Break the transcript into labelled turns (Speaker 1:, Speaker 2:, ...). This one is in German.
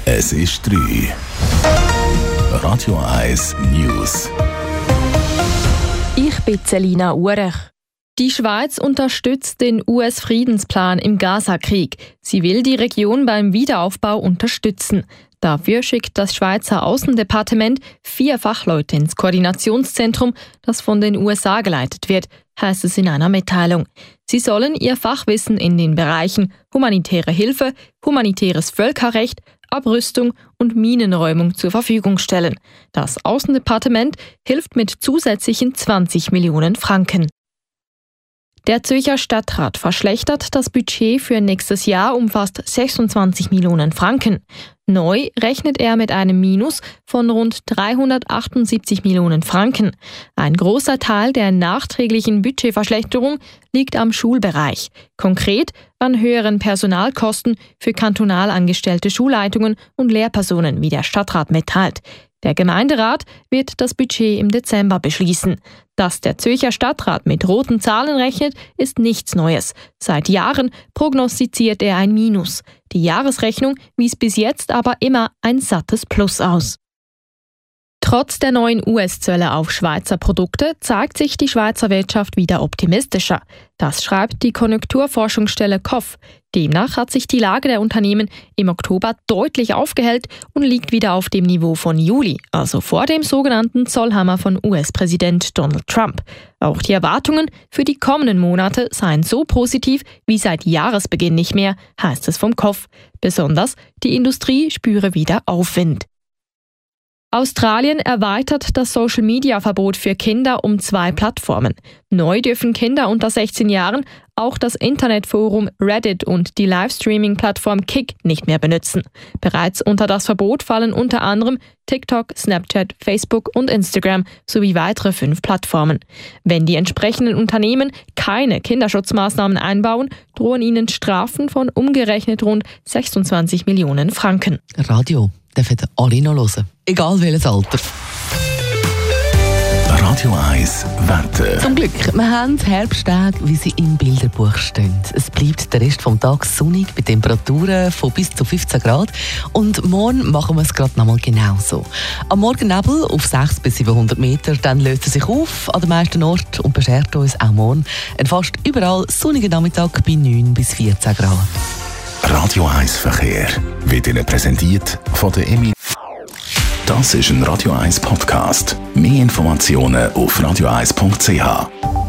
Speaker 1: Es ist 3. Radio 1 News.
Speaker 2: Ich bin Selina Urech. Die Schweiz unterstützt den US-Friedensplan im Gaza-Krieg. Sie will die Region beim Wiederaufbau unterstützen. Dafür schickt das Schweizer Außendepartement 4 Fachleute ins Koordinationszentrum, das von den USA geleitet wird, heißt es in einer Mitteilung. Sie sollen ihr Fachwissen in den Bereichen humanitäre Hilfe, humanitäres Völkerrecht, Abrüstung und Minenräumung zur Verfügung stellen. Das Außendepartement hilft mit zusätzlichen 20 Millionen Franken. Der Zürcher Stadtrat verschlechtert das Budget für nächstes Jahr um fast 26 Millionen Franken. Neu rechnet er mit einem Minus von rund 378 Millionen Franken. Ein großer Teil der nachträglichen Budgetverschlechterung liegt am Schulbereich. Konkret an höheren Personalkosten für kantonal angestellte Schulleitungen und Lehrpersonen, wie der Stadtrat mitteilt. Der Gemeinderat wird das Budget im Dezember beschließen. Dass der Zürcher Stadtrat mit roten Zahlen rechnet, ist nichts Neues. Seit Jahren prognostiziert er ein Minus. Die Jahresrechnung wies bis jetzt aber immer ein sattes Plus aus. Trotz der neuen US-Zölle auf Schweizer Produkte zeigt sich die Schweizer Wirtschaft wieder optimistischer. Das schreibt die Konjunkturforschungsstelle KOF. Demnach hat sich die Lage der Unternehmen im Oktober deutlich aufgehellt und liegt wieder auf dem Niveau von Juli, also vor dem sogenannten Zollhammer von US-Präsident Donald Trump. Auch die Erwartungen für die kommenden Monate seien so positiv wie seit Jahresbeginn nicht mehr, heißt es vom KOF. Besonders die Industrie spüre wieder Aufwind. Australien erweitert das Social-Media-Verbot für Kinder um 2 Plattformen. Neu dürfen Kinder unter 16 Jahren auch das Internetforum Reddit und die Livestreaming-Plattform Kick nicht mehr benutzen. Bereits unter das Verbot fallen unter anderem TikTok, Snapchat, Facebook und Instagram sowie weitere 5 Plattformen. Wenn die entsprechenden Unternehmen keine Kinderschutzmaßnahmen einbauen, drohen ihnen Strafen von umgerechnet rund 26 Millionen Franken.
Speaker 3: Radio dürfen alle noch hören, egal welches Alter.
Speaker 1: Radio 1 Wetter.
Speaker 3: Zum Glück, wir haben Herbsttage, wie sie im Bilderbuch stehen. Es bleibt der Rest des Tages sonnig bei Temperaturen von bis zu 15 Grad. Und morgen machen wir es gerade nochmal genauso. Am Morgennebel auf 600 bis 700 Meter, dann löst er sich auf an den meisten Orten und beschert uns auch morgen ein fast überall sonnigen Nachmittag bei 9 bis 14 Grad.
Speaker 1: Radio 1 Verkehr wird Ihnen präsentiert von der EMI. Das ist ein Radio 1 Podcast. Mehr Informationen auf radio1.ch.